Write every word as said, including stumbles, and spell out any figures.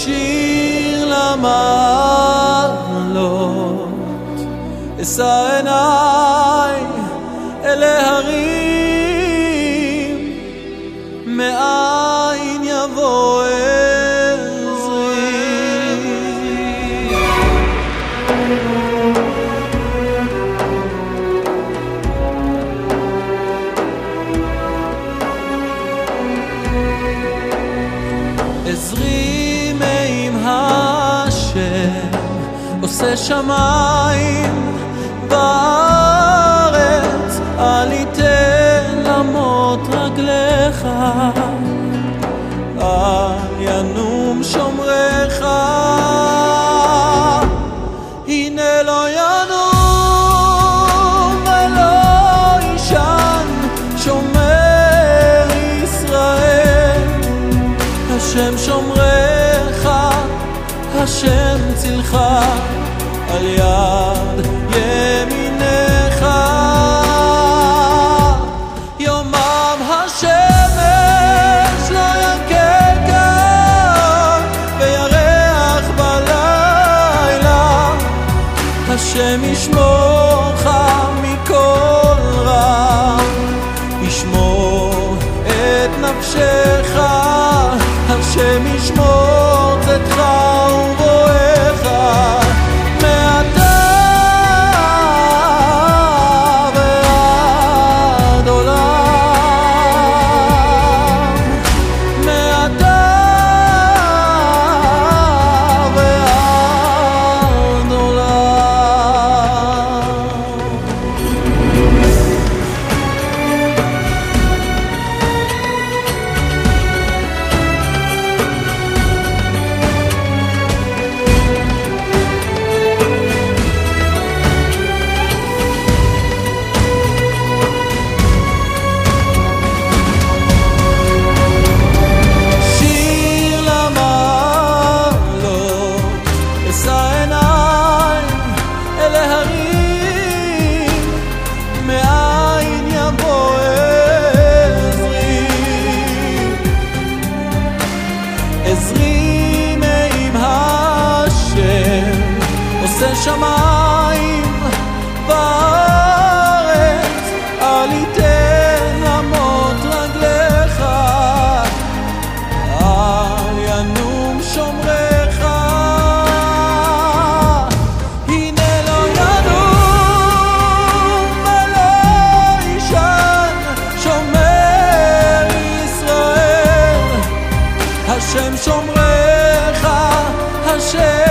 שיר למעלות, אשא עיניי אל ההרים, מאין יבוא עזרי. עזרי מעם השם, עושה שמיים בארץ, אל יתן למוט רגליך, אל ינום שומרך. הנה לא ינום ולא יישן שומר ישראל, השם שומרך, השם צילך על יד ימינך. יומם השמש לא יקקה וירח בלילה, השם ישמורך מכל רע, ישמור את נפשך, השם ישמור צאתך ובואך מעתה ועד עולם, מעתה ועד עולם. עזרי מעם השם, עושה שמיים בארץ, אל יתן למוט רגליך, אל ינום שומרך. הנה לא ינום ולא יישן שומר ישראל, השם שומרך, השם